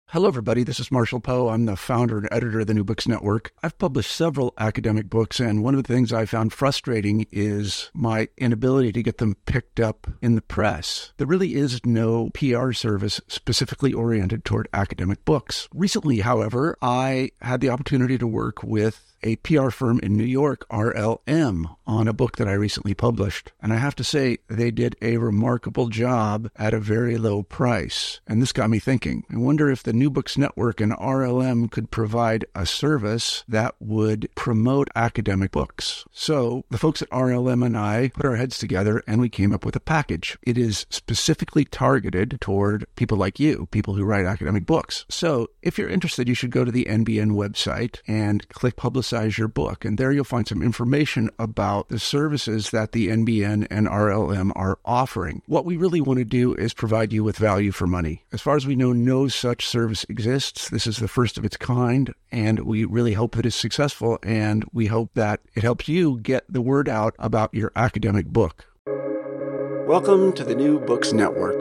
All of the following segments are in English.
Hello, everybody. This is Marshall Poe. I'm the founder and editor of the New Books Network. I've published several academic books, and one of the things I found frustrating is my inability to get them picked up in the press. There really is no PR service specifically oriented toward academic books. Recently, however, I had the opportunity to work with a PR firm in New York, RLM, on a book that I recently published. And I have to say, they did a remarkable job at a very low price. And this got me thinking. I wonder if the New Books Network and RLM could provide a service that would promote academic books. So the folks at RLM and I put our heads together and we came up with a package. It is specifically targeted toward people like you, people who write academic books. So if you're interested, you should go to the NBN website and click Publicize Your Book. And there you'll find some information about the services that the NBN and RLM are offering. What we really want to do is provide you with value for money. As far as we know, no such service exists. This is the first of its kind, and we really hope that it's successful, and we hope that it helps you get the word out about your academic book. Welcome to the New Books Network.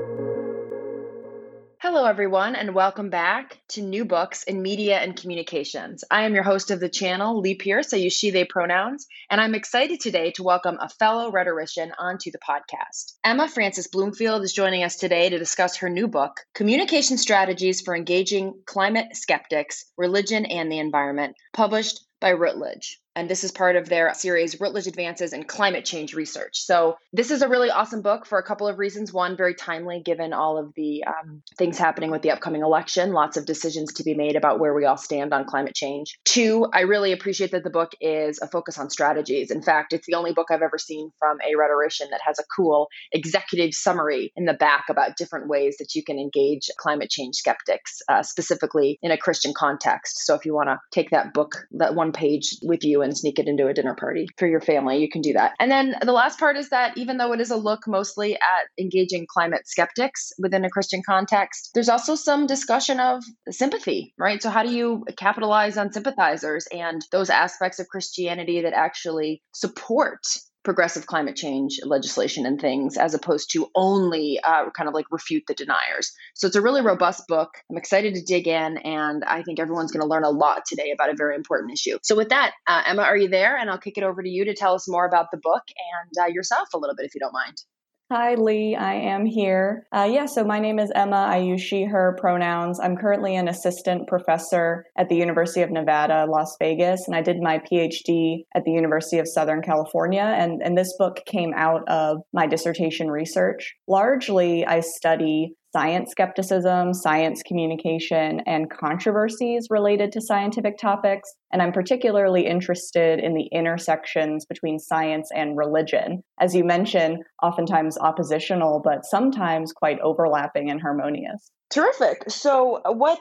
Hello, everyone, and welcome back to New Books in Media and Communications. I am your host of the channel, Lee Pierce. I use she, they pronouns, and I'm excited today to welcome a fellow rhetorician onto the podcast. Emma Frances Bloomfield is joining us today to discuss her new book, Communication Strategies for Engaging Climate Skeptics, Religion, and the Environment, published by Routledge. And this is part of their series, Routledge Advances in Climate Change Research. So this is a really awesome book for a couple of reasons. One, very timely given all of the things happening with the upcoming election, lots of decisions to be made about where we all stand on climate change. Two, I really appreciate that the book is a focus on strategies. In fact, it's the only book I've ever seen from a rhetorician that has a cool executive summary in the back about different ways that you can engage climate change skeptics, specifically in a Christian context. So if you want to take that book, that one page with you and sneak it into a dinner party for your family, you can do that. And then the last part is that even though it is a look mostly at engaging climate skeptics within a Christian context, there's also some discussion of sympathy, right? So how do you capitalize on sympathizers and those aspects of Christianity that actually support progressive climate change legislation and things, as opposed to only kind of like refute the deniers. So it's a really robust book. I'm excited to dig in, and I think everyone's going to learn a lot today about a very important issue. So with that, Emma, are you there? And I'll kick it over to you to tell us more about the book and yourself a little bit, if you don't mind. Hi, Lee. I am here. So my name is Emma. I use she, her pronouns. I'm currently an assistant professor at the University of Nevada, Las Vegas, and I did my PhD at the University of Southern California. And this book came out of my dissertation research. Largely, I study science skepticism, science communication, and controversies related to scientific topics. And I'm particularly interested in the intersections between science and religion. As you mentioned, oftentimes oppositional, but sometimes quite overlapping and harmonious. Terrific. So what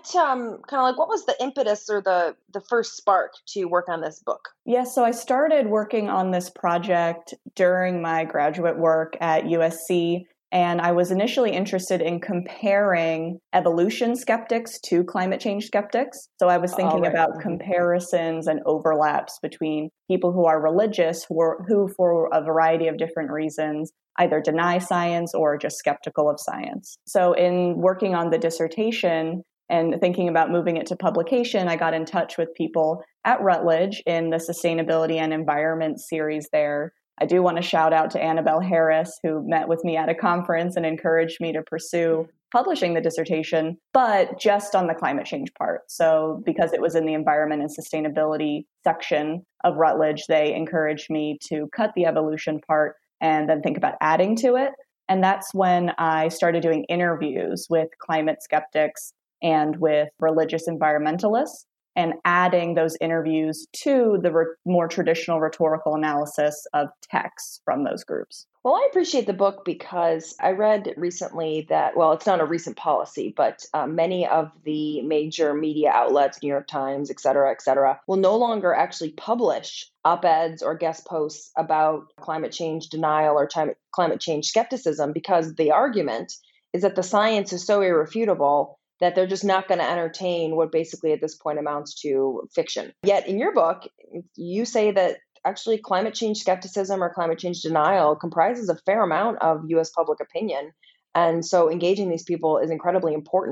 was the impetus or the first spark to work on this book? Yes, so I started working on this project during my graduate work at USC. And I was initially interested in comparing evolution skeptics to climate change skeptics. So I was thinking about comparisons and overlaps between people who are religious, who for a variety of different reasons, either deny science or are just skeptical of science. So in working on the dissertation and thinking about moving it to publication, I got in touch with people at Routledge in the Sustainability and Environment series there. I do want to shout out to Annabelle Harris, who met with me at a conference and encouraged me to pursue publishing the dissertation, but just on the climate change part. So because it was in the environment and sustainability section of Routledge, they encouraged me to cut the evolution part and then think about adding to it. And that's when I started doing interviews with climate skeptics and with religious environmentalists, and adding those interviews to the more traditional rhetorical analysis of texts from those groups. Well, I appreciate the book because I read recently that, well, it's not a recent policy, but many of the major media outlets, New York Times, et cetera, will no longer actually publish op-eds or guest posts about climate change denial or climate change skepticism, because the argument is that the science is so irrefutable that they're just not going to entertain what basically at this point amounts to fiction. Yet in your book, you say that actually climate change skepticism or climate change denial comprises a fair amount of U.S. public opinion. And so engaging these people is incredibly important.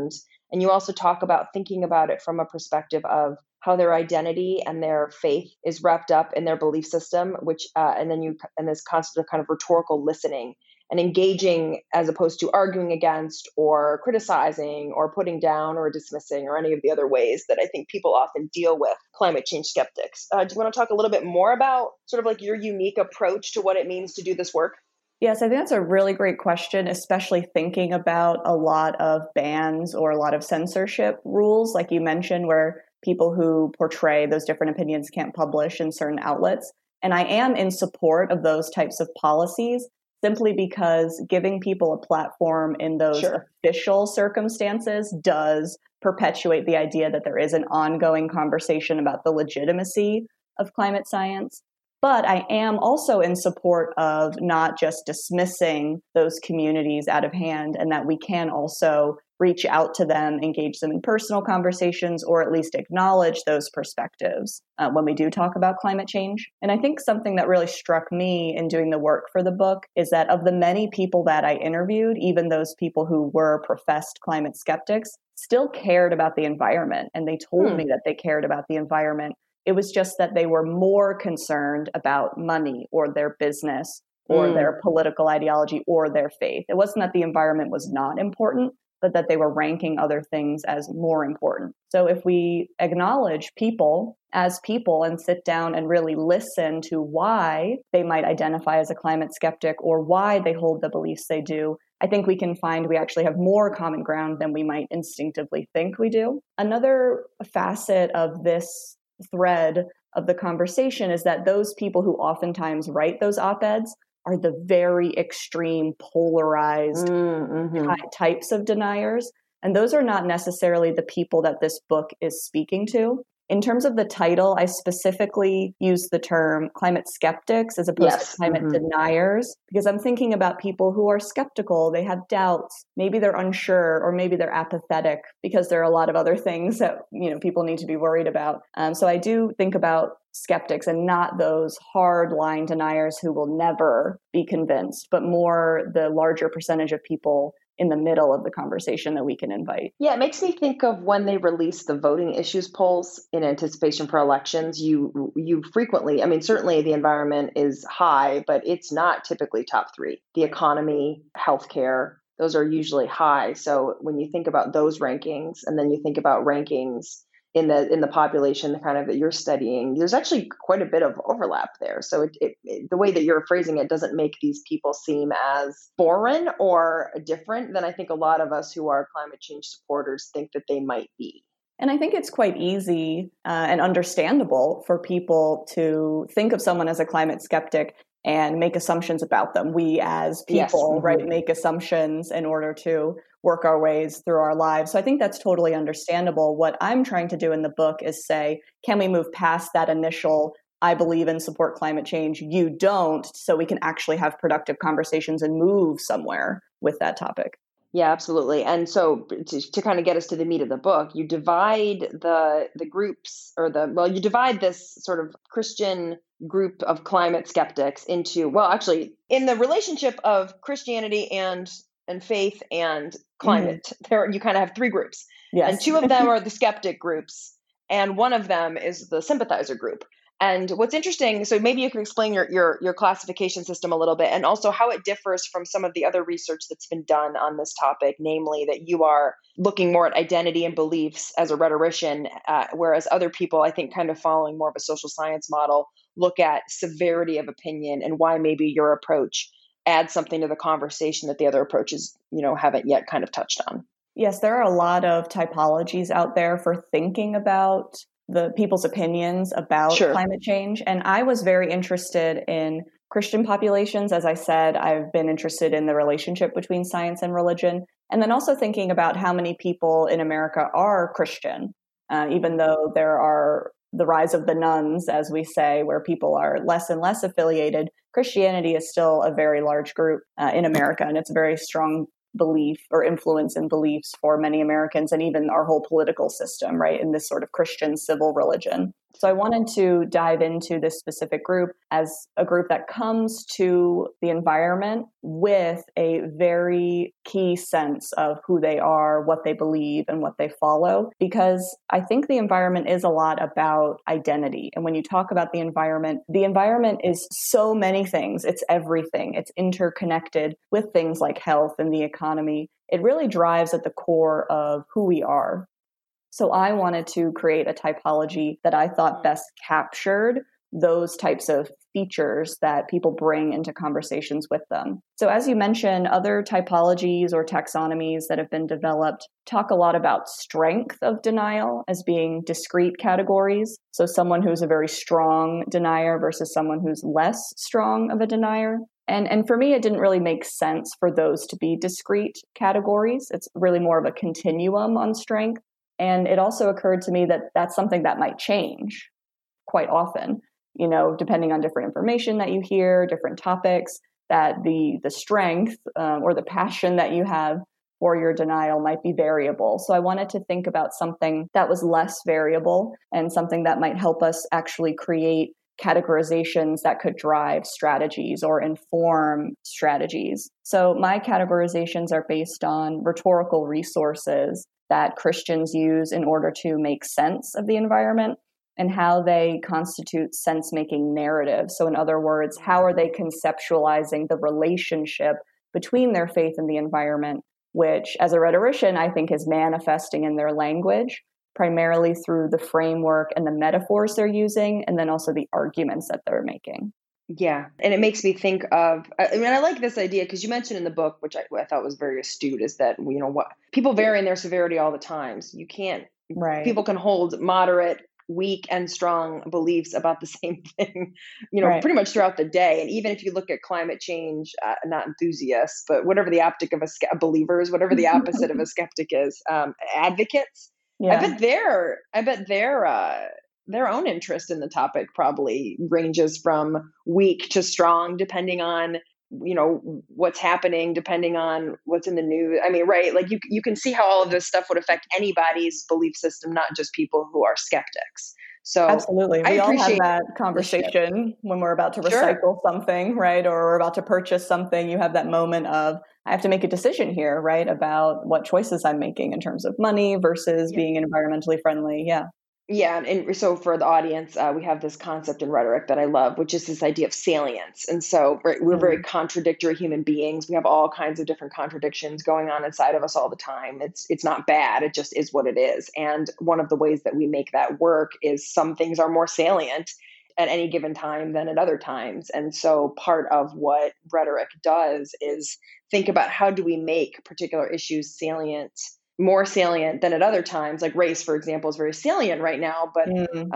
And you also talk about thinking about it from a perspective of how their identity and their faith is wrapped up in their belief system, which and this concept of kind of rhetorical listening and engaging as opposed to arguing against or criticizing or putting down or dismissing or any of the other ways that I think people often deal with climate change skeptics. Do you want to talk a little bit more about sort of like your unique approach to what it means to do this work? Yes, I think that's a really great question, especially thinking about a lot of bans or a lot of censorship rules, like you mentioned, where people who portray those different opinions can't publish in certain outlets. And I am in support of those types of policies, simply because giving people a platform in those official circumstances does perpetuate the idea that there is an ongoing conversation about the legitimacy of climate science. But I am also in support of not just dismissing those communities out of hand, and that we can also reach out to them, engage them in personal conversations, or at least acknowledge those perspectives when we do talk about climate change. And I think something that really struck me in doing the work for the book is that of the many people that I interviewed, even those people who were professed climate skeptics, still cared about the environment. And they told me that they cared about the environment. It was just that they were more concerned about money or their business or their political ideology or their faith. It wasn't that the environment was not important, but that they were ranking other things as more important. So if we acknowledge people as people and sit down and really listen to why they might identify as a climate skeptic or why they hold the beliefs they do, I think we can find we actually have more common ground than we might instinctively think we do. Another facet of this thread of the conversation is that those people who oftentimes write those op-eds are the very extreme polarized types of deniers. And those are not necessarily the people that this book is speaking to. In terms of the title, I specifically use the term climate skeptics as opposed to climate deniers, because I'm thinking about people who are skeptical, they have doubts, maybe they're unsure, or maybe they're apathetic, because there are a lot of other things that people need to be worried about. So I do think about skeptics and not those hard line deniers who will never be convinced, but more the larger percentage of people in the middle of the conversation that we can invite. Yeah, it makes me think of when they release the voting issues polls in anticipation for elections. You frequently, I mean, certainly the environment is high, but it's not typically top three. The economy, healthcare, those are usually high. So when you think about those rankings, and then you think about rankings in the population kind of that you're studying, there's actually quite a bit of overlap there. So the way that you're phrasing it doesn't make these people seem as foreign or different than I think a lot of us who are climate change supporters think that they might be. And I think it's quite easy and understandable for people to think of someone as a climate skeptic and make assumptions about them. We as people, right, make assumptions in order to work our ways through our lives. So I think that's totally understandable. What I'm trying to do in the book is say, can we move past that initial, I believe and support climate change, you don't, so we can actually have productive conversations and move somewhere with that topic. Yeah, absolutely. And so to kind of get us to the meat of the book, you divide the groups you divide this sort of Christian group of climate skeptics into, actually, in the relationship of Christianity and faith and climate, there you kind of have three groups. Yes. And two of them are the skeptic groups, and one of them is the sympathizer group. And what's interesting, so maybe you can explain your classification system a little bit, and also how it differs from some of the other research that's been done on this topic, namely that you are looking more at identity and beliefs as a rhetorician, whereas other people, I think, kind of following more of a social science model, look at severity of opinion and why maybe your approach adds something to the conversation that the other approaches, haven't yet kind of touched on. Yes, there are a lot of typologies out there for thinking about the people's opinions about climate change. And I was very interested in Christian populations. As I said, I've been interested in the relationship between science and religion. And then also thinking about how many people in America are Christian, even though there are the rise of the nuns, as we say, where people are less and less affiliated. Christianity is still a very large group in America, and it's a very strong belief or influence in beliefs for many Americans and even our whole political system, right, in this sort of Christian civil religion. So I wanted to dive into this specific group as a group that comes to the environment with a very key sense of who they are, what they believe, and what they follow, because I think the environment is a lot about identity. And when you talk about the environment is so many things. It's everything. It's interconnected with things like health and the economy. It really drives at the core of who we are. So I wanted to create a typology that I thought best captured those types of features that people bring into conversations with them. So as you mentioned, other typologies or taxonomies that have been developed talk a lot about strength of denial as being discrete categories. So someone who's a very strong denier versus someone who's less strong of a denier. And for me, it didn't really make sense for those to be discrete categories. It's really more of a continuum on strength. And it also occurred to me that that's something that might change quite often, depending on different information that you hear, different topics, that the strength or the passion that you have for your denial might be variable. So I wanted to think about something that was less variable and something that might help us actually create categorizations that could drive strategies or inform strategies. So my categorizations are based on rhetorical resources that Christians use in order to make sense of the environment and how they constitute sense-making narratives. So in other words, how are they conceptualizing the relationship between their faith and the environment, which as a rhetorician, I think is manifesting in their language, primarily through the framework and the metaphors they're using, and then also the arguments that they're making. Yeah. And it makes me think of, I like this idea because you mentioned in the book, which I thought was very astute, is that, what people vary in their severity all the time. So you can't, people can hold moderate, weak, and strong beliefs about the same thing, pretty much throughout the day. And even if you look at climate change, not enthusiasts, but whatever the optic of believers, whatever the opposite of a skeptic is, advocates, I bet their own interest in the topic probably ranges from weak to strong, depending on, what's happening, depending on what's in the news. I mean, right. Like you can see how all of this stuff would affect anybody's belief system, not just people who are skeptics. So absolutely. We all have that conversation when we're about to recycle something, right? Or we're about to purchase something. You have that moment of, I have to make a decision here, right? About what choices I'm making in terms of money versus being environmentally friendly. Yeah. Yeah. And so for the audience, we have this concept in rhetoric that I love, which is this idea of salience. And so we're very contradictory human beings. We have all kinds of different contradictions going on inside of us all the time. It's not bad. It just is what it is. And one of the ways that we make that work is some things are more salient at any given time than at other times. And so part of what rhetoric does is think about how do we make particular issues more salient than at other times. Like race, for example, is very salient right now, but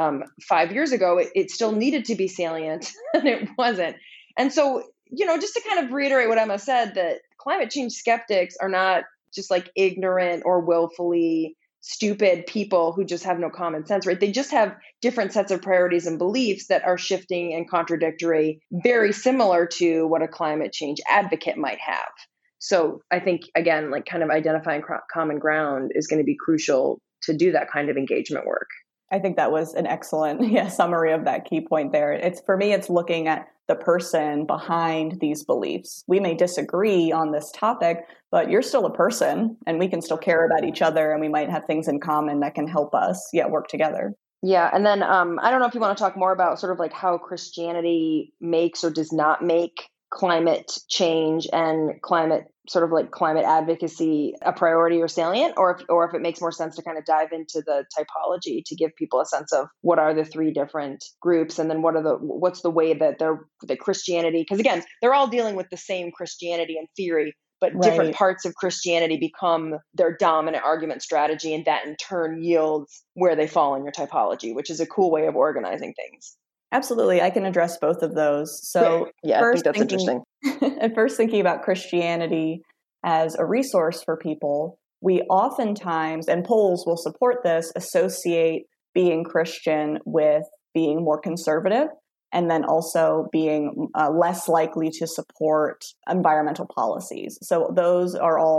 5 years ago, it still needed to be salient and it wasn't. And so, just to kind of reiterate what Emma said, that climate change skeptics are not just like ignorant or willfully stupid people who just have no common sense, right? They just have different sets of priorities and beliefs that are shifting and contradictory, very similar to what a climate change advocate might have. So I think, again, like kind of identifying common ground is going to be crucial to do that kind of engagement work. I think that was an excellent summary of that key point there. For me, it's looking at the person behind these beliefs. We may disagree on this topic, but you're still a person and we can still care about each other and we might have things in common that can help us work together. Yeah. And then I don't know if you want to talk more about sort of like how Christianity makes or does not make climate change and climate advocacy a priority or salient, or if it makes more sense to kind of dive into the typology to give people a sense of what are the three different groups, and then what's the way that the Christianity, because again, they're all dealing with the same Christianity in theory, but different parts of Christianity become their dominant argument strategy, and that in turn yields where they fall in your typology, which is a cool way of organizing things. Absolutely. I can address both of those. So I think that's interesting. At first, thinking about Christianity as a resource for people, we oftentimes, and polls will support this, associate being Christian with being more conservative, and then also being less likely to support environmental policies. So those are all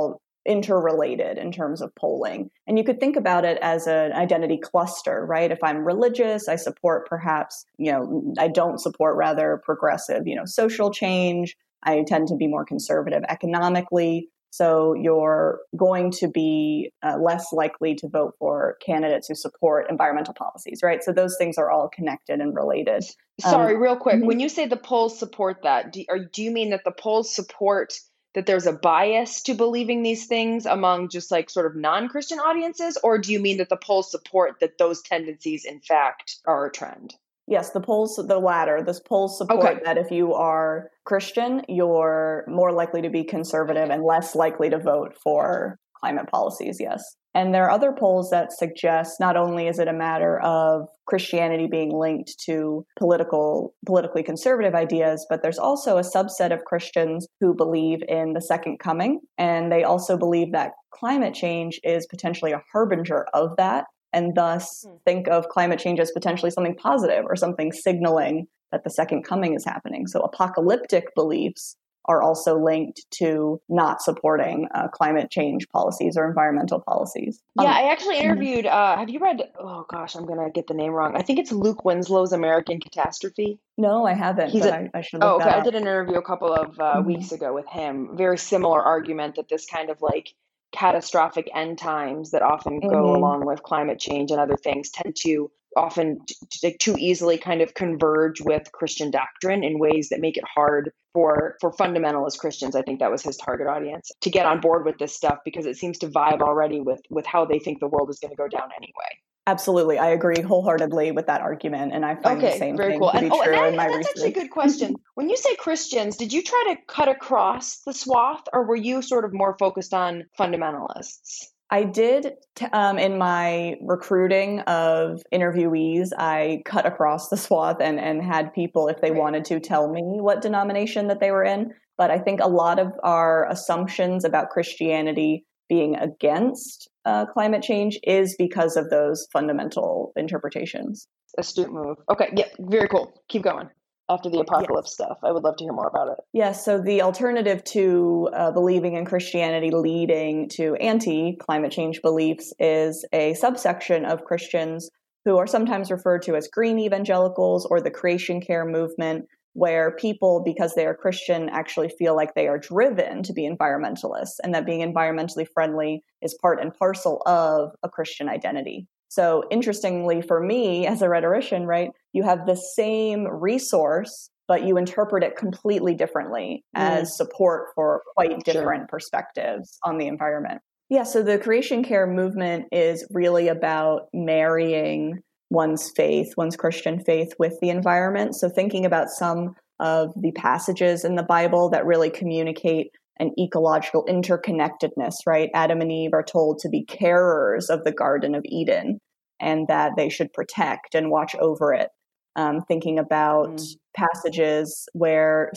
interrelated in terms of polling. And you could think about it as an identity cluster, right? If I'm religious, I support perhaps, I don't support rather progressive, social change. I tend to be more conservative economically. So you're going to be less likely to vote for candidates who support environmental policies, right? So those things are all connected and related. Sorry, real quick. When you say the polls support that, do you mean that the polls support that there's a bias to believing these things among just like sort of non-Christian audiences? Or do you mean that the polls support that those tendencies, in fact, are a trend? Yes, the latter. The polls support that if you are Christian, you're more likely to be conservative and less likely to vote for climate policies, yes. And there are other polls that suggest not only is it a matter of Christianity being linked to politically conservative ideas, but there's also a subset of Christians who believe in the second coming. And they also believe that climate change is potentially a harbinger of that, and thus think of climate change as potentially something positive or something signaling that the second coming is happening. So apocalyptic beliefs are also linked to not supporting climate change policies or environmental policies. Yeah, I actually interviewed, have you read, oh gosh, I'm going to get the name wrong. I think it's Luke Winslow's American Catastrophe. No, I haven't, I should look that up. I did an interview a couple of weeks ago with him. Very similar argument that this kind of like catastrophic end times that often go along with climate change and other things tend to often too easily kind of converge with Christian doctrine in ways that make it hard for fundamentalist Christians. I think that was his target audience to get on board with this stuff because it seems to vibe already with how they think the world is going to go down anyway. Absolutely. I agree wholeheartedly with that argument. And I find the same thing to be true in my research. That's actually a good question. When you say Christians, did you try to cut across the swath or were you sort of more focused on fundamentalists? I did, in my recruiting of interviewees, I cut across the swath and had people, if they wanted to, tell me what denomination that they were in. But I think a lot of our assumptions about Christianity being against climate change is because of those fundamental interpretations. Astute move. Okay, yeah, very cool. Keep going. After the apocalypse stuff, I would love to hear more about it. Yes, so the alternative to believing in Christianity leading to anti-climate change beliefs is a subsection of Christians who are sometimes referred to as green evangelicals or the creation care movement, where people, because they are Christian, actually feel like they are driven to be environmentalists and that being environmentally friendly is part and parcel of a Christian identity. So interestingly for me as a rhetorician, right, you have the same resource, but you interpret it completely differently as support for quite different perspectives on the environment. Yeah, so the creation care movement is really about marrying one's faith, one's Christian faith with the environment. So thinking about some of the passages in the Bible that really communicate an ecological interconnectedness, right? Adam and Eve are told to be carers of the Garden of Eden and that they should protect and watch over it. Thinking about passages where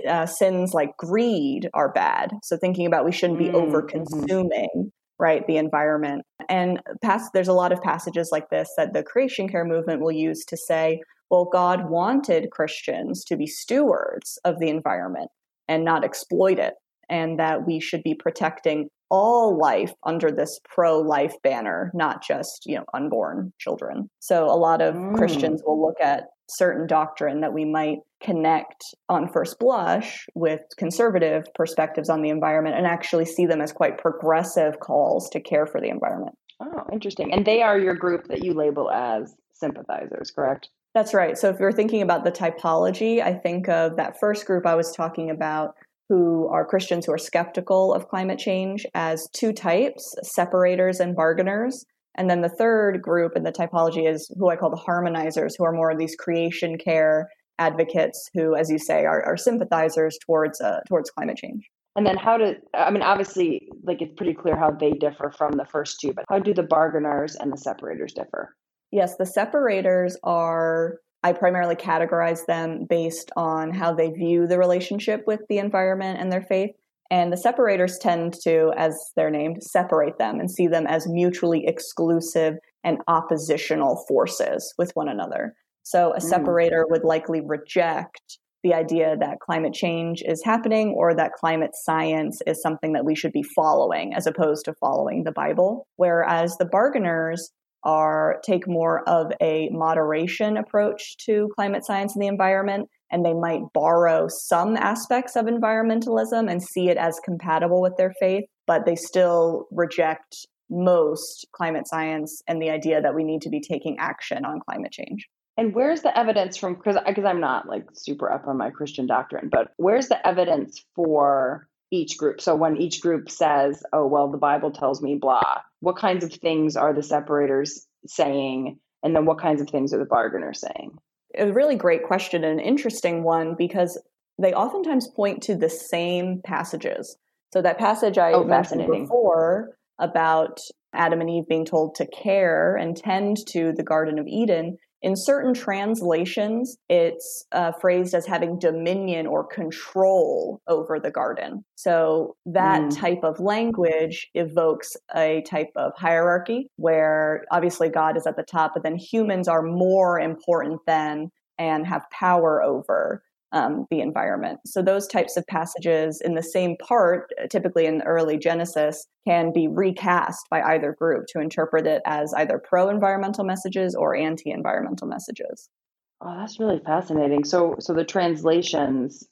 sins like greed are bad. So thinking about we shouldn't be over-consuming, right, the environment. And there's a lot of passages like this that the creation care movement will use to say, well, God wanted Christians to be stewards of the environment and not exploit it, and that we should be protecting all life under this pro-life banner, not just, unborn children. So a lot of Christians will look at certain doctrine that we might connect on first blush with conservative perspectives on the environment and actually see them as quite progressive calls to care for the environment. Oh, interesting. And they are your group that you label as sympathizers, correct? That's right. So if you're thinking about the typology, I think of that first group I was talking about, who are Christians who are skeptical of climate change, as two types, separators and bargainers. And then the third group in the typology is who I call the harmonizers, who are more of these creation care advocates who, as you say, are sympathizers towards climate change. And then obviously, it's pretty clear how they differ from the first two, but how do the bargainers and the separators differ? Yes, the separators I primarily categorize them based on how they view the relationship with the environment and their faith. And the separators tend to, as they're named, separate them and see them as mutually exclusive and oppositional forces with one another. So a separator would likely reject the idea that climate change is happening or that climate science is something that we should be following as opposed to following the Bible. Whereas the bargainers take more of a moderation approach to climate science and the environment, and they might borrow some aspects of environmentalism and see it as compatible with their faith, but they still reject most climate science and the idea that we need to be taking action on climate change. And where's the evidence from, because I'm not like super up on my Christian doctrine, but where's the evidence for each group? So when each group says, oh, well, the Bible tells me blah, what kinds of things are the separators saying? And then what kinds of things are the bargainers saying? A really great question and an interesting one, because they oftentimes point to the same passages. So that passage I mentioned before about Adam and Eve being told to care and tend to the Garden of Eden, in certain translations, it's phrased as having dominion or control over the garden. So that type of language evokes a type of hierarchy where obviously God is at the top, but then humans are more important than and have power over the environment. So those types of passages in the same part, typically in early Genesis, can be recast by either group to interpret it as either pro-environmental messages or anti-environmental messages. Oh, that's really fascinating. So the translations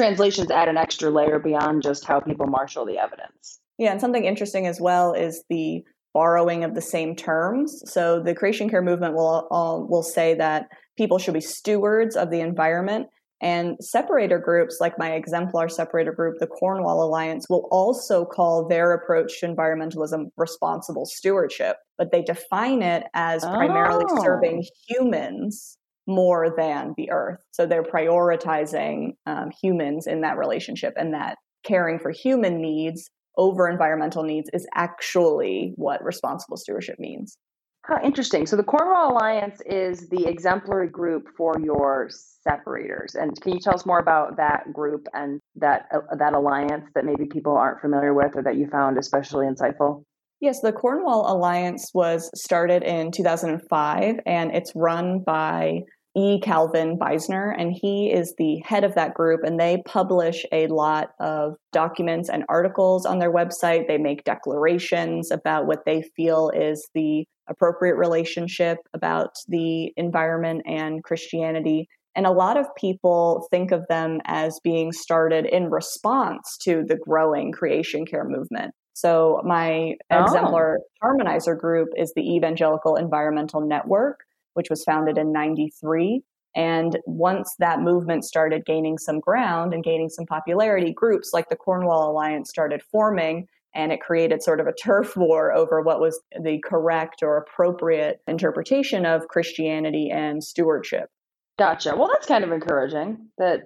add an extra layer beyond just how people marshal the evidence. Yeah, and something interesting as well is the borrowing of the same terms. So the creation care movement will say that people should be stewards of the environment. And separator groups like my exemplar separator group, the Cornwall Alliance, will also call their approach to environmentalism responsible stewardship, but they define it as primarily serving humans more than the earth. So they're prioritizing humans in that relationship, and that caring for human needs over environmental needs is actually what responsible stewardship means. How interesting. So the Cornwall Alliance is the exemplary group for your separators. And can you tell us more about that group and that alliance that maybe people aren't familiar with or that you found especially insightful? Yes, the Cornwall Alliance was started in 2005, and it's run by E. Calvin Beisner, and he is the head of that group, and they publish a lot of documents and articles on their website. They make declarations about what they feel is the appropriate relationship about the environment and Christianity. And a lot of people think of them as being started in response to the growing creation care movement. So my exemplar harmonizer group is the Evangelical Environmental Network, which was founded in 1993. And once that movement started gaining some ground and gaining some popularity, groups like the Cornwall Alliance started forming, and it created sort of a turf war over what was the correct or appropriate interpretation of Christianity and stewardship. Gotcha. Well, that's kind of encouraging that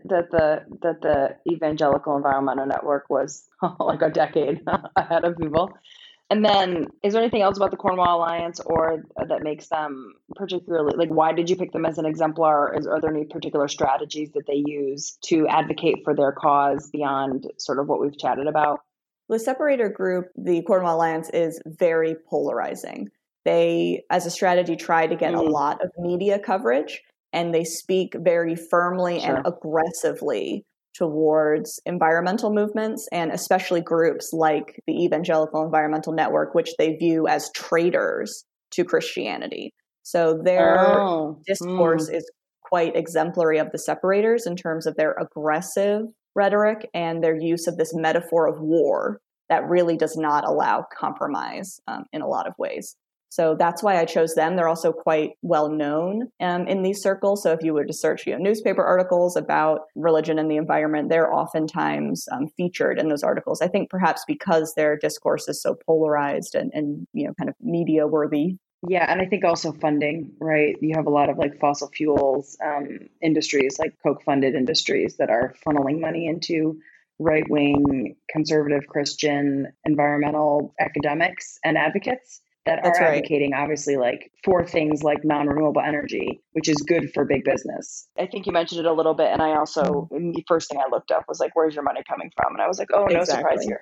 the Evangelical Environmental Network was like a decade ahead of people. And then, is there anything else about the Cornwall Alliance or that makes them particularly, like, why did you pick them as an exemplar? Are there any particular strategies that they use to advocate for their cause beyond sort of what we've chatted about? The separator group, the Cornwall Alliance, is very polarizing. They, as a strategy, try to get a lot of media coverage, and they speak very firmly and aggressively towards environmental movements, and especially groups like the Evangelical Environmental Network, which they view as traitors to Christianity. So their discourse is quite exemplary of the separators in terms of their aggressive rhetoric and their use of this metaphor of war that really does not allow compromise in a lot of ways. So that's why I chose them. They're also quite well known in these circles. So if you were to search newspaper articles about religion and the environment, they're oftentimes featured in those articles. I think perhaps because their discourse is so polarized and kind of media worthy. Yeah, and I think also funding, right? You have a lot of like fossil fuels industries, like Koch-funded industries that are funneling money into right-wing, conservative Christian, environmental academics and advocates that are advocating, obviously, like for things like non-renewable energy, which is good for big business. I think you mentioned it a little bit. And I also, the first thing I looked up was like, where's your money coming from? And I was like, oh, no surprise here.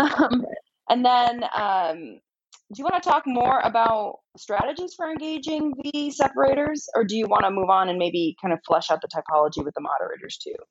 And then do you want to talk more about strategies for engaging the separators, or do you want to move on and maybe kind of flesh out the typology with the moderators too?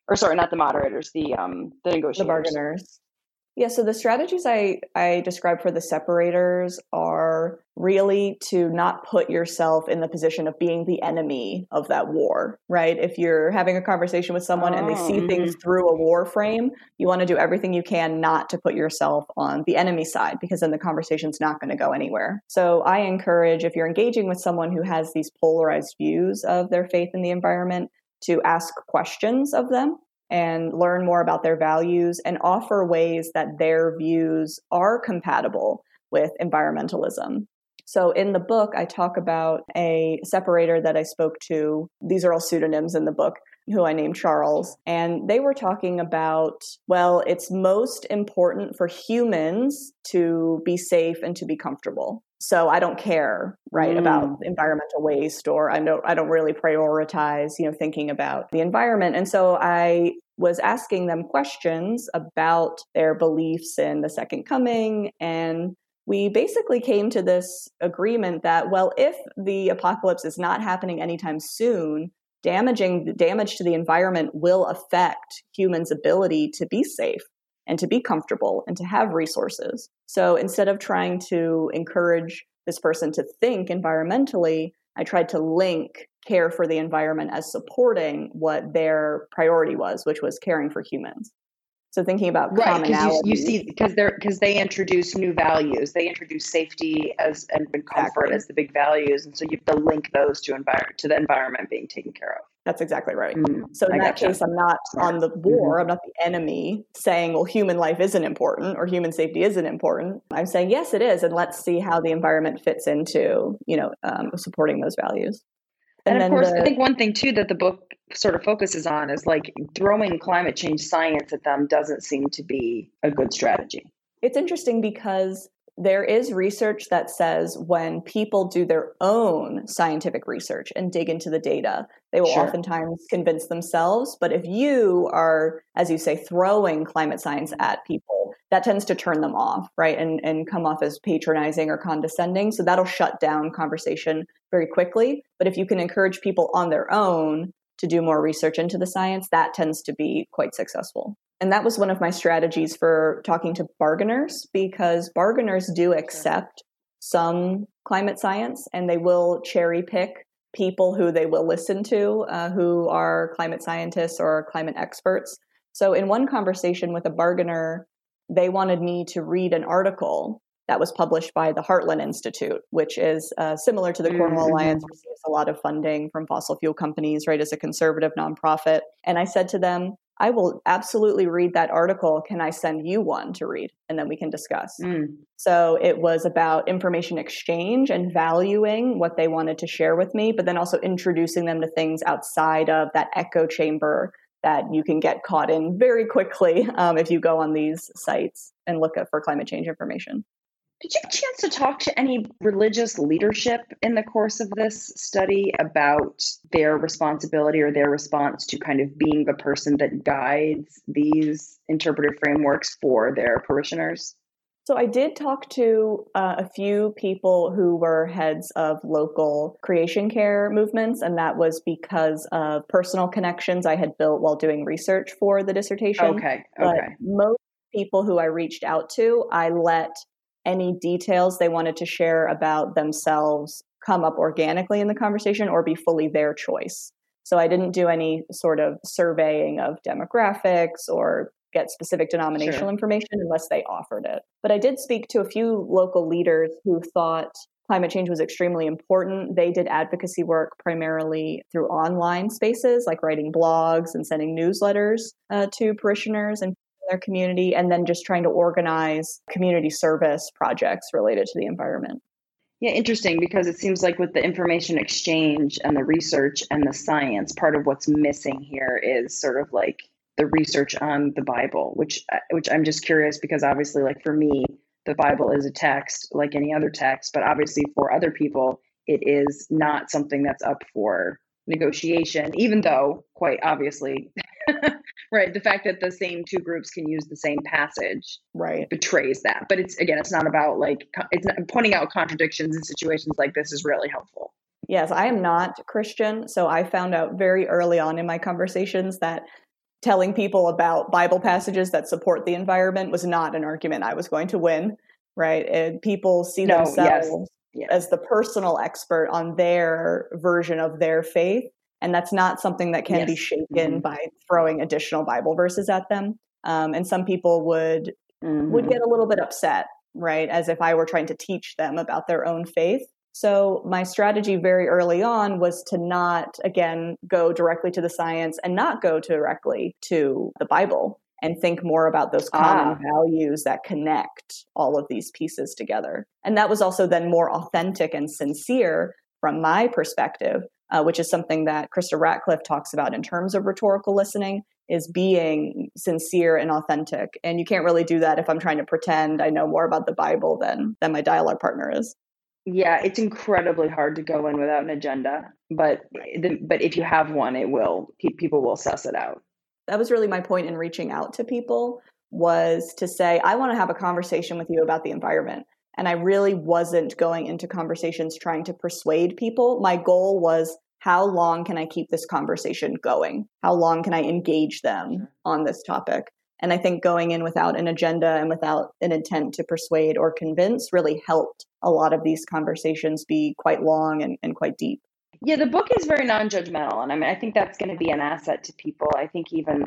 or sorry, not the moderators, the negotiators. The bargainers. Yeah, so the strategies I described for the separators are really to not put yourself in the position of being the enemy of that war, right? If you're having a conversation with someone and they see things through a war frame, you want to do everything you can not to put yourself on the enemy side, because then the conversation's not going to go anywhere. So I encourage, if you're engaging with someone who has these polarized views of their faith in the environment, to ask questions of them and learn more about their values and offer ways that their views are compatible with environmentalism. So in the book, I talk about a separator that I spoke to. These are all pseudonyms in the book, who I named Charles. And they were talking about, well, it's most important for humans to be safe and to be comfortable. So I don't care, right, about environmental waste, or I don't really prioritize, thinking about the environment. And so I was asking them questions about their beliefs in the second coming. And we basically came to this agreement that, well, if the apocalypse is not happening anytime soon, damage to the environment will affect humans' ability to be safe and to be comfortable and to have resources. So instead of trying to encourage this person to think environmentally, I tried to link care for the environment as supporting what their priority was, which was caring for humans. So thinking about commonality. You see, because they introduce new values. They introduce safety and comfort as the big values, and so you have to link those to the environment being taken care of. That's exactly right. So in that case, I'm not on the war. I'm not the enemy saying, well, human life isn't important or human safety isn't important. I'm saying, yes, it is. And let's see how the environment fits into, supporting those values. And of course, I think one thing too that the book sort of focuses on is like throwing climate change science at them doesn't seem to be a good strategy. It's interesting because there is research that says when people do their own scientific research and dig into the data, they will oftentimes convince themselves. But if you are, as you say, throwing climate science at people, that tends to turn them off, right? And come off as patronizing or condescending. So that'll shut down conversation very quickly. But if you can encourage people on their own to do more research into the science, that tends to be quite successful. And that was one of my strategies for talking to bargainers, because bargainers do accept some climate science and they will cherry pick people who they will listen to, who are climate scientists or climate experts. So in one conversation with a bargainer, they wanted me to read an article that was published by the Heartland Institute, which is similar to the Cornwall Alliance, receives a lot of funding from fossil fuel companies, right, as a conservative nonprofit. And I said to them, I will absolutely read that article. Can I send you one to read? And then we can discuss. So it was about information exchange and valuing what they wanted to share with me, but then also introducing them to things outside of that echo chamber that you can get caught in very quickly if you go on these sites and look for climate change information. Did you have a chance to talk to any religious leadership in the course of this study about their responsibility or their response to kind of being the person that guides these interpretive frameworks for their parishioners? So I did talk to a few people who were heads of local creation care movements, and that was because of personal connections I had built while doing research for the dissertation. Okay. But most people who I reached out to, I let any details they wanted to share about themselves come up organically in the conversation or be fully their choice. So I didn't do any sort of surveying of demographics or get specific denominational information unless they offered it. But I did speak to a few local leaders who thought climate change was extremely important. They did advocacy work primarily through online spaces, like writing blogs and sending newsletters to parishioners and their community, and then just trying to organize community service projects related to the environment. Yeah, interesting, because it seems like with the information exchange and the research and the science, part of what's missing here is sort of like the research on the Bible, which I'm just curious, because obviously, like for me, the Bible is a text like any other text, but obviously for other people, it is not something that's up for negotiation, even though quite obviously, right, the fact that the same two groups can use the same passage betrays that. But it's not about it's not, pointing out contradictions in situations like this is really helpful. Yes, I am not Christian, so I found out very early on in my conversations that telling people about Bible passages that support the environment was not an argument I was going to win, right? And people see themselves as the personal expert on their version of their faith. And that's not something that can be shaken by throwing additional Bible verses at them. And some people would get a little bit upset, right? As if I were trying to teach them about their own faith. So my strategy very early on was to not, again, go directly to the science and not go directly to the Bible, and think more about those common values that connect all of these pieces together. And that was also then more authentic and sincere from my perspective, which is something that Krista Ratcliffe talks about in terms of rhetorical listening, is being sincere and authentic. And you can't really do that if I'm trying to pretend I know more about the Bible than my dialogue partner is. Yeah, it's incredibly hard to go in without an agenda, but if you have one, people will suss it out. That was really my point in reaching out to people, was to say, I want to have a conversation with you about the environment. And I really wasn't going into conversations trying to persuade people. My goal was, how long can I keep this conversation going? How long can I engage them on this topic? And I think going in without an agenda and without an intent to persuade or convince really helped a lot of these conversations be quite long and quite deep. Yeah, the book is very non-judgmental. And I mean, I think that's going to be an asset to people. I think even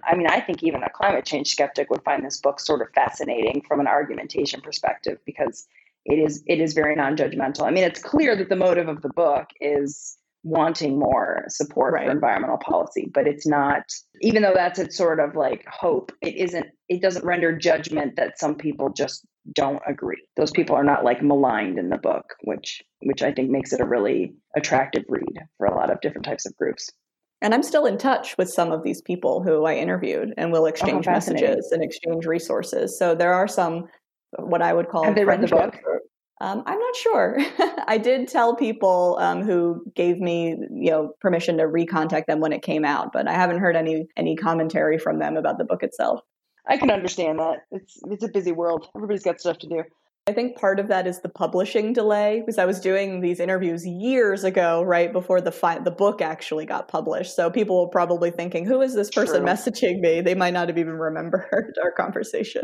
a climate change skeptic would find this book sort of fascinating from an argumentation perspective, because it is very non-judgmental. I mean, it's clear that the motive of the book is wanting more support for environmental policy, but it's not, even though that's its sort of like hope, it doesn't render judgment that some people just don't agree. Those people are not like maligned in the book, which I think makes it a really attractive read for a lot of different types of groups. And I'm still in touch with some of these people who I interviewed, and will exchange messages and exchange resources. So there are some, what I would call, have they read the book? I'm not sure. I did tell people who gave me, permission to recontact them when it came out, but I haven't heard any commentary from them about the book itself. I can understand that. It's a busy world. Everybody's got stuff to do. I think part of that is the publishing delay, because I was doing these interviews years ago, right before the book actually got published. So people were probably thinking, who is this person messaging me? They might not have even remembered our conversation.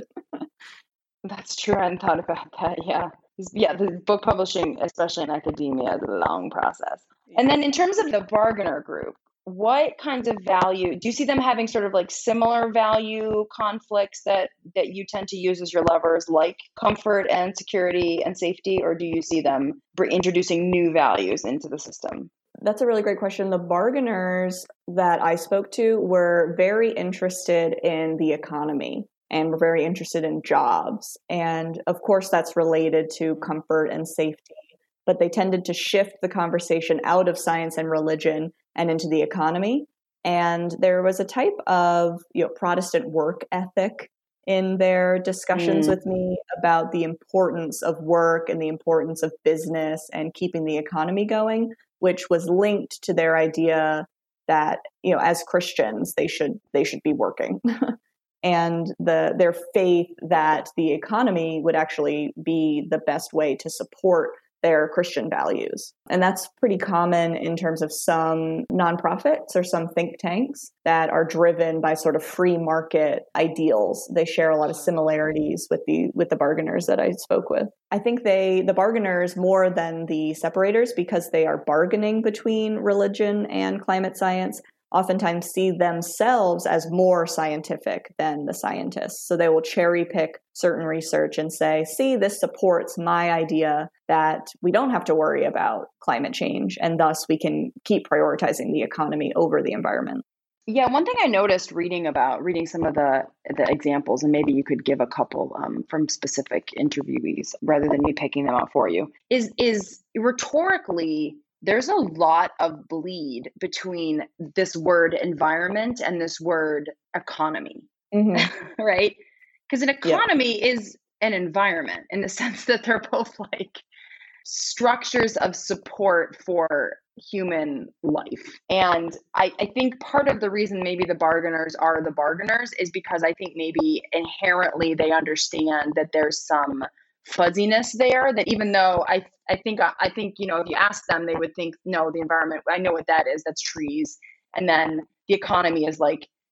That's true. I hadn't thought about that. Yeah. Yeah, the book publishing, especially in academia, is a long process. And then in terms of the bargainer group, what kinds of value, do you see them having sort of like similar value conflicts that you tend to use as your levers, like comfort and security and safety, or do you see them introducing new values into the system? That's a really great question. The bargainers that I spoke to were very interested in the economy, and we're very interested in jobs. And of course, that's related to comfort and safety. But they tended to shift the conversation out of science and religion and into the economy. And there was a type of Protestant work ethic in their discussions with me about the importance of work and the importance of business and keeping the economy going, which was linked to their idea that, as Christians, they should be working. And their faith that the economy would actually be the best way to support their Christian values. And that's pretty common in terms of some nonprofits or some think tanks that are driven by sort of free market ideals. They share a lot of similarities with the bargainers that I spoke with. I think the bargainers, more than the separators, because they are bargaining between religion and climate science, oftentimes see themselves as more scientific than the scientists. So they will cherry pick certain research and say, see, this supports my idea that we don't have to worry about climate change, and thus we can keep prioritizing the economy over the environment. Yeah, one thing I noticed reading some of the examples, and maybe you could give a couple from specific interviewees rather than me picking them out for you, is rhetorically, there's a lot of bleed between this word environment and this word economy, right? Because an economy is an environment in the sense that they're both like structures of support for human life. And I think part of the reason maybe the bargainers are the bargainers is because I think maybe inherently they understand that there's some fuzziness there, that even though I think if you ask them, they would think, no, the environment, I know what that is, that's trees. And then the economy is like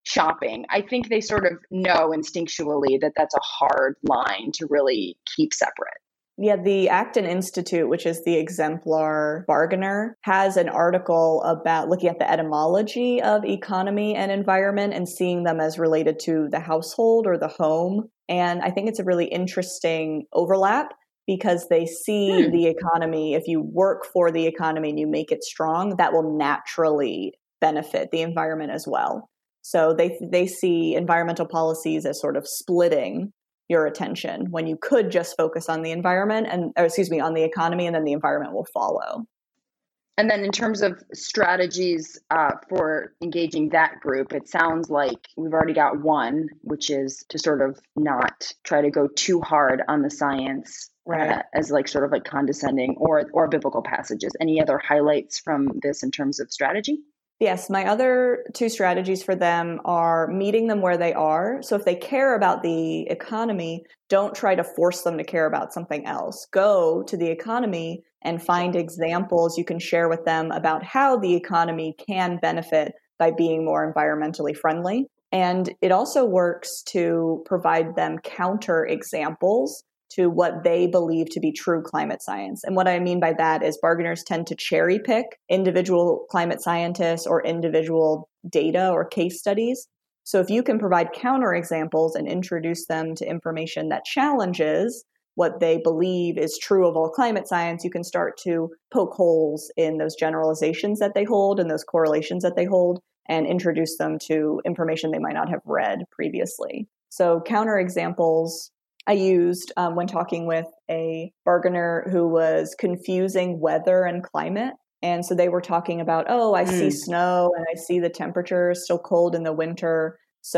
shopping. I think they sort of know instinctually that that's a hard line to really keep separate. Yeah, the Acton Institute, which is the exemplar bargainer, has an article about looking at the etymology of economy and environment and seeing them as related to the household or the home. And I think it's a really interesting overlap because they see the economy, if you work for the economy and you make it strong, that will naturally benefit the environment as well. So they see environmental policies as sort of splitting your attention when you could just focus on the environment on the economy, and then the environment will follow. And then in terms of strategies for engaging that group, it sounds like we've already got one, which is to sort of not try to go too hard on the science as like sort of like condescending or biblical passages. Any other highlights from this in terms of strategy? Yes, my other two strategies for them are meeting them where they are. So if they care about the economy, don't try to force them to care about something else. Go to the economy and find examples you can share with them about how the economy can benefit by being more environmentally friendly. And it also works to provide them counter examples to what they believe to be true climate science. And what I mean by that is bargainers tend to cherry pick individual climate scientists or individual data or case studies. So if you can provide counterexamples and introduce them to information that challenges what they believe is true of all climate science, you can start to poke holes in those generalizations that they hold and those correlations that they hold and introduce them to information they might not have read previously. So counterexamples I used when talking with a bargainer who was confusing weather and climate. And so they were talking about, I see snow and I see the temperature is still cold in the winter.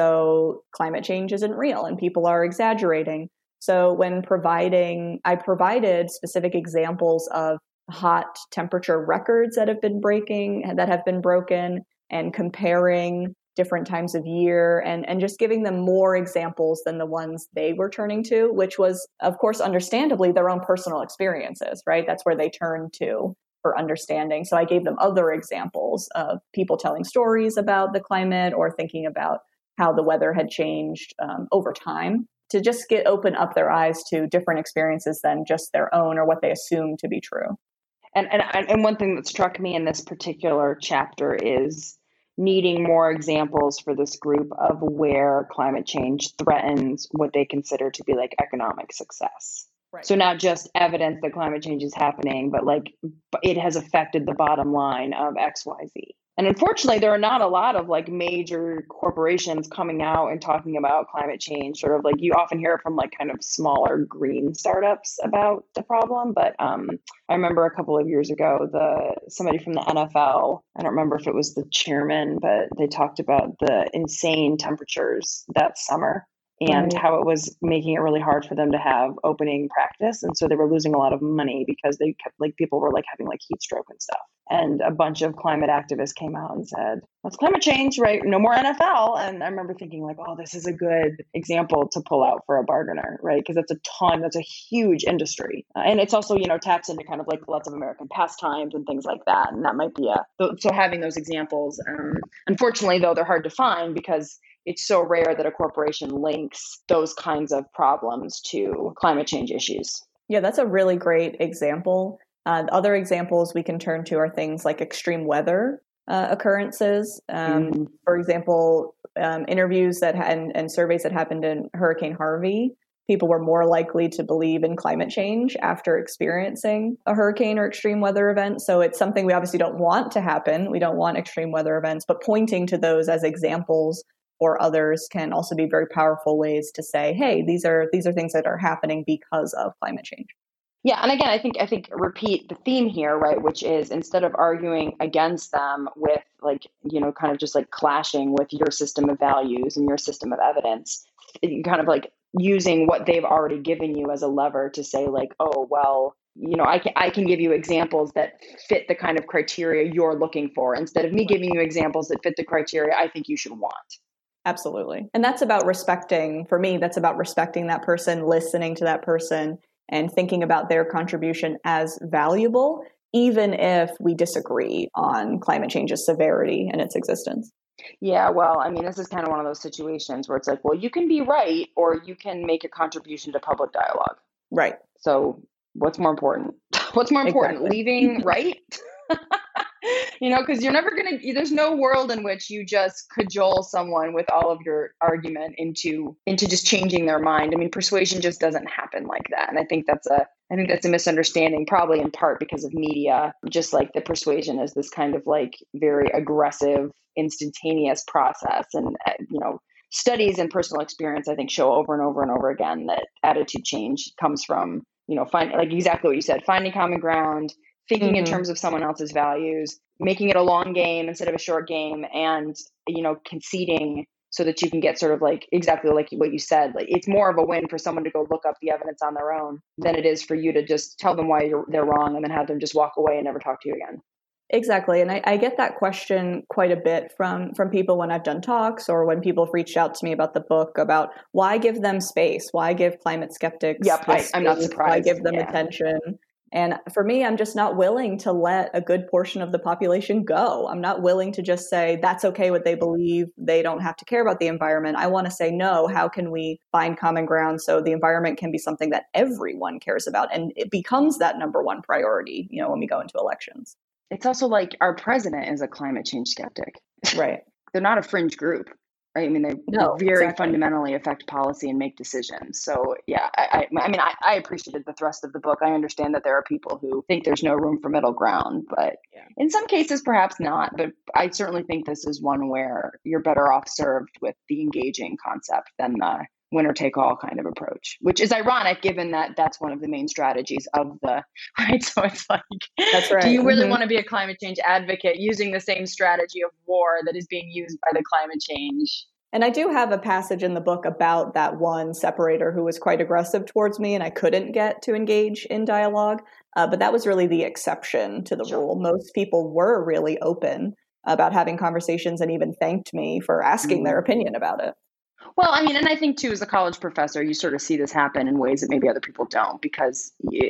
So climate change isn't real and people are exaggerating. So when I provided specific examples of hot temperature records that have been broken and comparing different times of year and just giving them more examples than the ones they were turning to, which was, of course, understandably their own personal experiences, right? That's where they turned to for understanding. So I gave them other examples of people telling stories about the climate or thinking about how the weather had changed over time to just open up their eyes to different experiences than just their own or what they assume to be true. And one thing that struck me in this particular chapter is needing more examples for this group of where climate change threatens what they consider to be like economic success. Right. So not just evidence that climate change is happening, but like it has affected the bottom line of XYZ. And unfortunately, there are not a lot of like major corporations coming out and talking about climate change. Sort of like you often hear it from like kind of smaller green startups about the problem. But I remember a couple of years ago, somebody from the NFL, I don't remember if it was the chairman, but they talked about the insane temperatures that summer and how it was making it really hard for them to have opening practice. And so they were losing a lot of money because they kept like people were like having like heat stroke and stuff. And a bunch of climate activists came out and said, that's climate change, right? No more NFL. And I remember thinking like, this is a good example to pull out for a bargainer, right? Because that's a huge industry. And it's also, taps into kind of like lots of American pastimes and things like that. And that might be so having those examples, unfortunately, though, they're hard to find because it's so rare that a corporation links those kinds of problems to climate change issues. Yeah, that's a really great example. Other examples we can turn to are things like extreme weather occurrences. For example, interviews and surveys that happened in Hurricane Harvey, people were more likely to believe in climate change after experiencing a hurricane or extreme weather event. So it's something we obviously don't want to happen. We don't want extreme weather events, but pointing to those as examples or others can also be very powerful ways to say, hey, these are things that are happening because of climate change. Yeah, and again, I think repeat the theme here, right, which is instead of arguing against them with like, kind of just like clashing with your system of values and your system of evidence, you kind of like using what they've already given you as a lever to say like, I can give you examples that fit the kind of criteria you're looking for instead of me giving you examples that fit the criteria I think you should want. Absolutely. And that's about respecting that person, listening to that person, and thinking about their contribution as valuable, even if we disagree on climate change's severity and its existence. Yeah, well, I mean, this is kind of one of those situations where it's like, well, you can be right or you can make a contribution to public dialogue. Right. So what's more important? What's more important, Exactly. leaving right? Because you're never going to, there's no world in which you just cajole someone with all of your argument into just changing their mind. I mean, persuasion just doesn't happen like that. And I think that's a misunderstanding, probably in part because of media, just like the persuasion is this kind of like very aggressive, instantaneous process. And, studies and personal experience, I think, show over and over and over again that attitude change comes from, find like exactly what you said, finding common ground, thinking in Hmm. terms of someone else's values, making it a long game instead of a short game, and conceding so that you can get sort of like exactly like what you said. Like it's more of a win for someone to go look up the evidence on their own than it is for you to just tell them why they're wrong and then have them just walk away and never talk to you again. Exactly. And I get that question quite a bit from people when I've done talks or when people have reached out to me about the book, about why give them space? Why give climate skeptics Yep, I'm not space? surprised. Why give them Yeah. attention? And for me, I'm just not willing to let a good portion of the population go. I'm not willing to just say, that's okay what they believe. They don't have to care about the environment. I want to say, no, how can we find common ground so the environment can be something that everyone cares about? And it becomes that number one priority, when we go into elections. It's also like our president is a climate change skeptic. Right. They're not a fringe group, right? I mean, they No, very exactly. fundamentally affect policy and make decisions. So yeah, I appreciated the thrust of the book. I understand that there are people who think there's no room for middle ground, but in some cases, perhaps not. But I certainly think this is one where you're better off served with the engaging concept than the winner take all kind of approach, which is ironic given that that's one of the main strategies of the right. So it's like, That's right. do you really Mhm. want to be a climate change advocate using the same strategy of war that is being used by the climate change? And I do have a passage in the book about that one separator who was quite aggressive towards me and I couldn't get to engage in dialogue. But that was really the exception to the rule. Most people were really open about having conversations and even thanked me for asking their opinion about it. Well, I mean, and I think too, as a college professor, you sort of see this happen in ways that maybe other people don't, because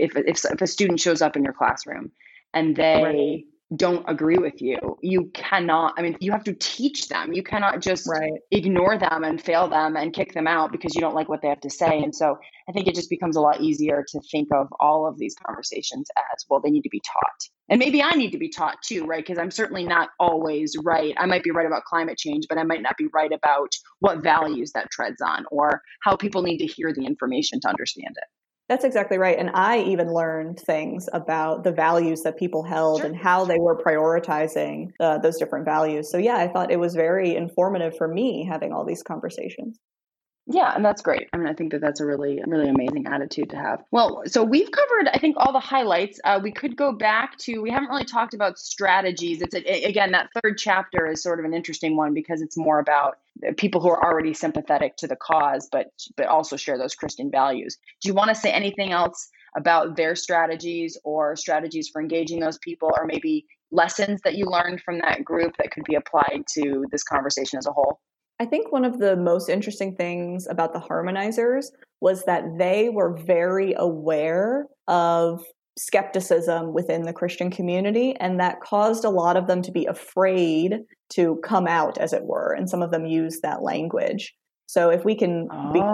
if a student shows up in your classroom and Right. they don't agree with you, you cannot, I mean, you have to teach them. You cannot just Right. ignore them and fail them and kick them out because you don't like what they have to say. And so I think it just becomes a lot easier to think of all of these conversations as, well, they need to be taught. And maybe I need to be taught too, right? Because I'm certainly not always right. I might be right about climate change, but I might not be right about what values that treads on or how people need to hear the information to understand it. That's exactly right. And I even learned things about the values that people held and how they were prioritizing those different values. So, yeah, I thought it was very informative for me having all these conversations. Yeah, and that's great. I mean, I think that that's a really, really amazing attitude to have. Well, so we've covered, I think, all the highlights. We could go back to, we haven't really talked about strategies. Again, that third chapter is sort of an interesting one because it's more about people who are already sympathetic to the cause, but also share those Christian values. Do you want to say anything else about their strategies or strategies for engaging those people, or maybe lessons that you learned from that group that could be applied to this conversation as a whole? I think one of the most interesting things about the harmonizers was that they were very aware of skepticism within the Christian community, and that caused a lot of them to be afraid to come out, as it were, and some of them use that language. So if we can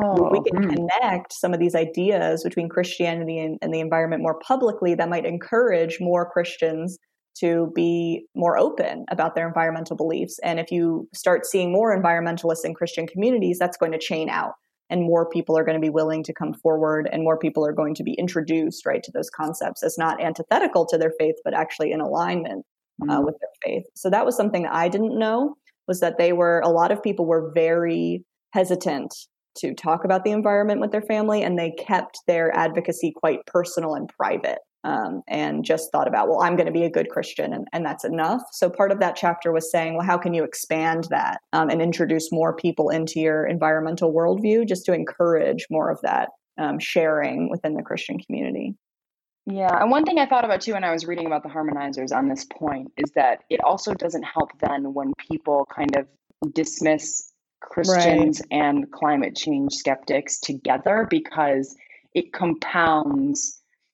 connect some of these ideas between Christianity and the environment more publicly, that might encourage more Christians to be more open about their environmental beliefs. And if you start seeing more environmentalists in Christian communities, that's going to chain out. And more people are going to be willing to come forward, and more people are going to be introduced, right, to those concepts as not antithetical to their faith, but actually in alignment with their faith. So that was something that I didn't know, was that a lot of people were very hesitant to talk about the environment with their family, and they kept their advocacy quite personal and private. And just thought about, well, I'm going to be a good Christian, and that's enough. So part of that chapter was saying, well, how can you expand that and introduce more people into your environmental worldview, just to encourage more of that sharing within the Christian community? Yeah, and one thing I thought about too when I was reading about the harmonizers on this point is that it also doesn't help then when people kind of dismiss Christians and climate change skeptics together, because it compounds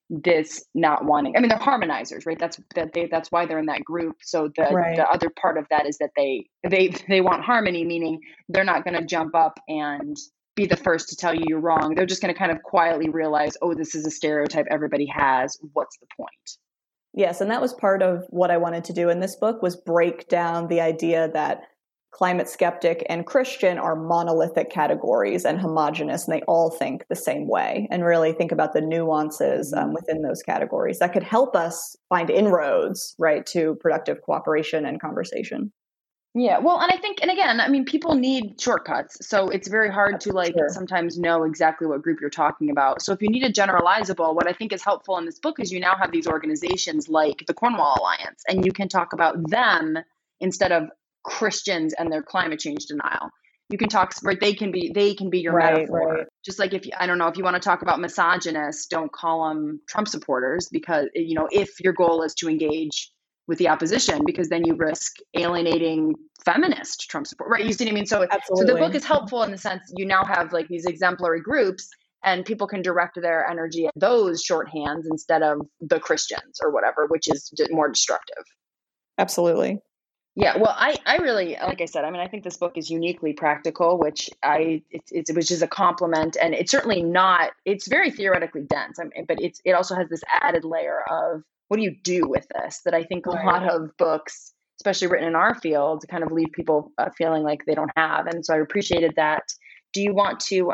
this not wanting, I mean, they're harmonizers, right? That's why they're in that group. So the other part of that is that they want harmony, meaning they're not going to jump up and be the first to tell you you're wrong. They're just going to kind of quietly realize, oh, this is a stereotype everybody has. What's the point? Yes, and that was part of what I wanted to do in this book, was break down the idea that climate skeptic and Christian are monolithic categories and homogenous, and they all think the same way, and really think about the nuances within those categories that could help us find inroads, right, to productive cooperation and conversation. Yeah, well, and I think, and again, I mean, people need shortcuts. So it's very hard to sometimes know exactly what group you're talking about. So if you need a generalizable, what I think is helpful in this book is you now have these organizations like the Cornwall Alliance, and you can talk about them instead of Christians and their climate change denial. You can talk, right? They can be your metaphor. Right. Just like I don't know, if you want to talk about misogynists, don't call them Trump supporters, because, if your goal is to engage with the opposition, because then you risk alienating feminist Trump support, right? You see what I mean? So the book is helpful in the sense you now have like these exemplary groups, and people can direct their energy at those shorthands instead of the Christians or whatever, which is more destructive. Absolutely. Yeah, well, I really, like I said, I mean, I think this book is uniquely practical, which which is a compliment, and it's certainly not. It's very theoretically dense, but it also has this added layer of what do you do with this that I think a lot of books, especially written in our field, kind of leave people feeling like they don't have, and so I appreciated that. Do you want to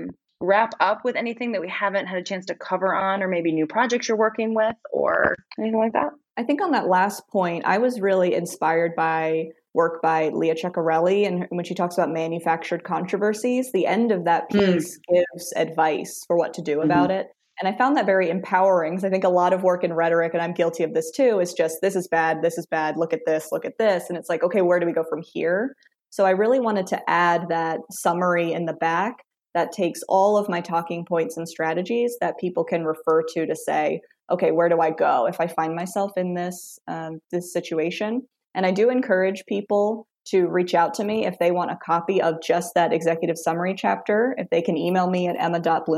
wrap up with anything that we haven't had a chance to cover on, or maybe new projects you're working with, or anything like that? I think on that last point, I was really inspired by work by Leah Ceccarelli, and when she talks about manufactured controversies, the end of that piece gives advice for what to do about it. And I found that very empowering, because I think a lot of work in rhetoric, and I'm guilty of this too, is just, this is bad, look at this. And it's like, okay, where do we go from here? So I really wanted to add that summary in the back that takes all of my talking points and strategies that people can refer to say, okay, where do I go if I find myself in this situation? And I do encourage people to reach out to me if they want a copy of just that executive summary chapter. If they can email me at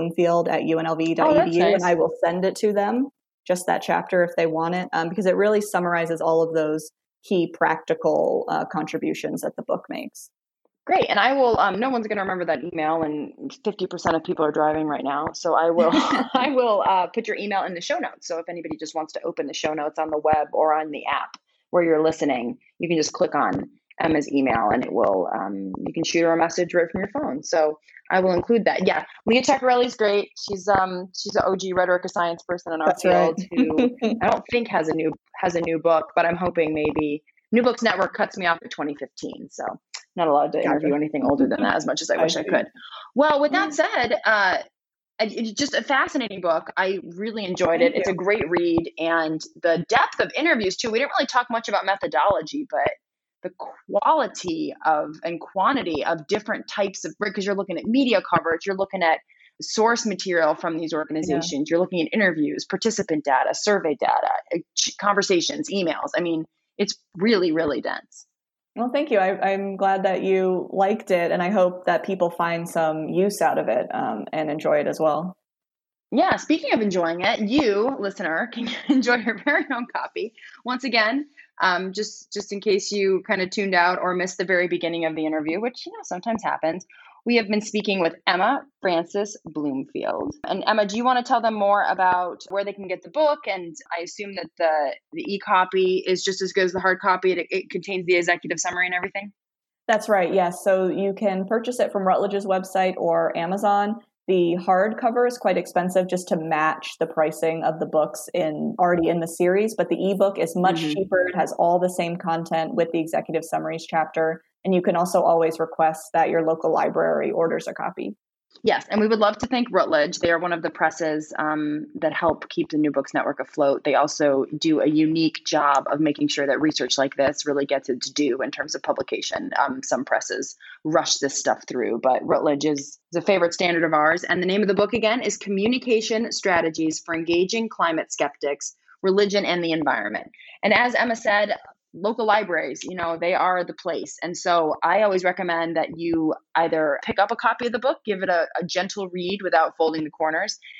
emma.bloomfield@unlv.edu, nice. And I will send it to them, just that chapter if they want it, because it really summarizes all of those key practical contributions that the book makes. Great. And I will, no one's going to remember that email, and 50% of people are driving right now. So I will, I will put your email in the show notes. So if anybody just wants to open the show notes on the web or on the app where you're listening, you can just click on Emma's email, and it will, you can shoot her a message right from your phone. So I will include that. Yeah. Leah Ceccarelli's great. She's an OG rhetoric of science person in our field who I don't think has a new book, but I'm hoping maybe New Books Network cuts me off at 2015. So not allowed to interview anything older than that, as much as I wish I could. Well, with that said, it's just a fascinating book. I really enjoyed it. It's a great read, and the depth of interviews too. We didn't really talk much about methodology, but the quality of and quantity of different types of, because you're looking at media coverage, you're looking at source material from these organizations, you're looking at interviews, participant data, survey data, conversations, emails. I mean, it's really, really dense. Well, thank you. I'm glad that you liked it, and I hope that people find some use out of it and enjoy it as well. Yeah, speaking of enjoying it, you, listener, can enjoy your very own copy. Once again, just in case you kind of tuned out or missed the very beginning of the interview, which sometimes happens, we have been speaking with Emma Frances Bloomfield. And Emma, do you want to tell them more about where they can get the book? And I assume that the e-copy is just as good as the hard copy. It contains the executive summary and everything? That's right, yes. So you can purchase it from Routledge's website or Amazon. The hardcover is quite expensive just to match the pricing of the books already in the series, but the ebook is much cheaper. It has all the same content with the executive summaries chapter. And you can also always request that your local library orders a copy. Yes, and we would love to thank Routledge. They are one of the presses that help keep the New Books Network afloat. They also do a unique job of making sure that research like this really gets its due in terms of publication. Some presses rush this stuff through, but Routledge is a favorite standard of ours. And the name of the book, again, is Communication Strategies for Engaging Climate Skeptics, Religion, and the Environment. And as Emma said, local libraries, they are the place. And so I always recommend that you either pick up a copy of the book, give it a gentle read without folding the corners,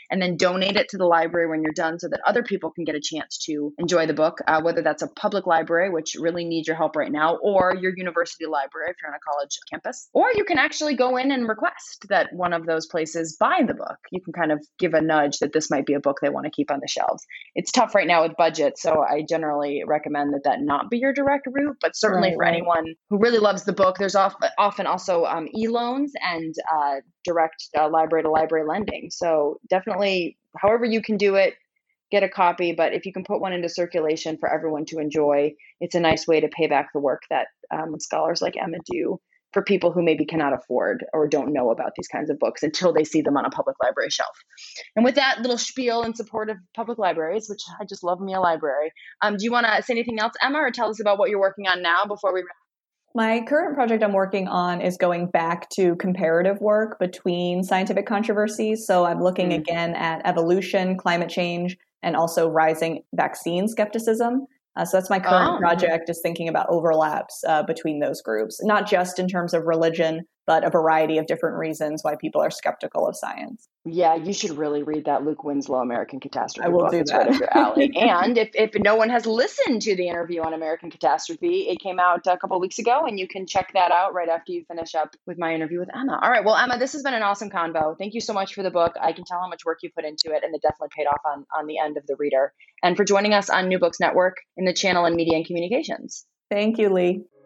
and then donate it to the library when you're done so that other people can get a chance to enjoy the book, whether that's a public library, which really needs your help right now, or your university library if you're on a college campus. Or you can actually go in and request that one of those places buy the book. You can kind of give a nudge that this might be a book they want to keep on the shelves. It's tough right now with budget, so I generally recommend that not be your direct route, but certainly for anyone who really loves the book, there's often also e-loans and direct library-to-library lending. So definitely, however you can do it, get a copy. But if you can put one into circulation for everyone to enjoy, it's a nice way to pay back the work that scholars like Emma do for people who maybe cannot afford or don't know about these kinds of books until they see them on a public library shelf. And with that little spiel in support of public libraries, which I just love me a library, do you want to say anything else, Emma, or tell us about what you're working on now before we wrap? My current project I'm working on is going back to comparative work between scientific controversies. So I'm looking again at evolution, climate change, and also rising vaccine skepticism. So that's my current project, is thinking about overlaps between those groups, not just in terms of religion, but a variety of different reasons why people are skeptical of science. Yeah, you should really read that Luke Winslow American Catastrophe I will book. do It's that. right up your alley. And if no one has listened to the interview on American Catastrophe, it came out a couple of weeks ago, and you can check that out right after you finish up with my interview with Emma. All right. Well, Emma, this has been an awesome convo. Thank you so much for the book. I can tell how much work you put into it, and it definitely paid off on the end of the reader. And for joining us on New Books Network in the channel in Media and Communications. Thank you, Lee.